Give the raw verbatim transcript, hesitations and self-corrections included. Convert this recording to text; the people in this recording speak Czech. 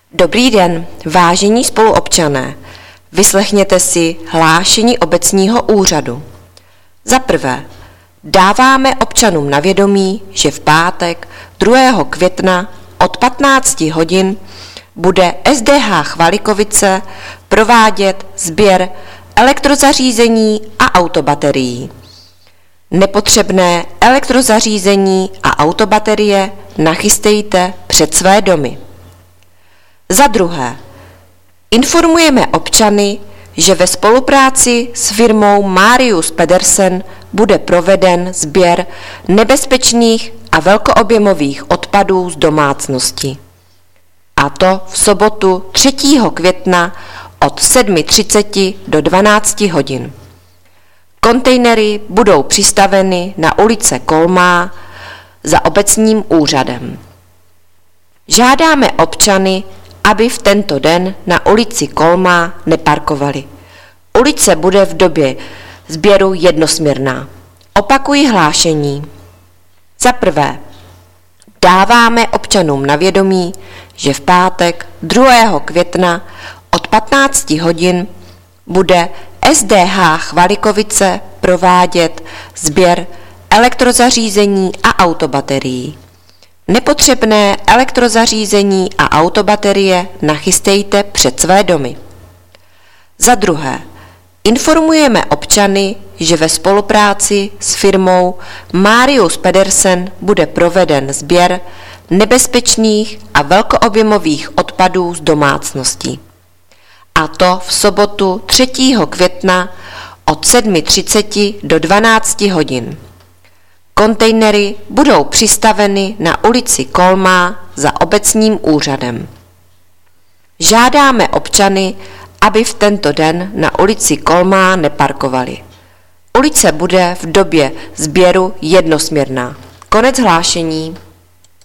Dobrý den, vážení spoluobčané. Vyslechněte si hlášení obecního úřadu. Za prvé, dáváme občanům na vědomí, že v pátek druhého května od patnácti hodin bude S D H Chvalikovice provádět sběr elektrozařízení a autobaterií. Nepotřebné elektrozařízení a autobaterie nachystejte před své domy. Za druhé, informujeme občany, že ve spolupráci s firmou Marius Pedersen bude proveden sběr nebezpečných a velkoobjemových odpadů z domácnosti. A to v sobotu třetího května od sedmi třicet do dvanácti hodin. Kontejnery budou přistaveny na ulice Kolmá za obecním úřadem. Žádáme občany, aby v tento den na ulici Kolmá neparkovali. Ulice bude v době sběru jednosměrná. Opakuji hlášení. Za prvé, dáváme občanům na vědomí, že v pátek druhého května od patnácti hodin bude S D H Chvalikovice provádět sběr elektrozařízení a autobaterií. Nepotřebné elektrozařízení a autobaterie nachystejte před své domy. Za druhé, informujeme občany, že ve spolupráci s firmou Marius Pedersen bude proveden sběr nebezpečných a velkoobjemových odpadů z domácností. A to v sobotu třetího května od sedmi třicet do dvanácti hodin. Kontejnery budou přistaveny na ulici Kolmá za obecním úřadem. Žádáme občany, aby v tento den na ulici Kolmá neparkovali. Ulice bude v době sběru jednosměrná. Konec hlášení.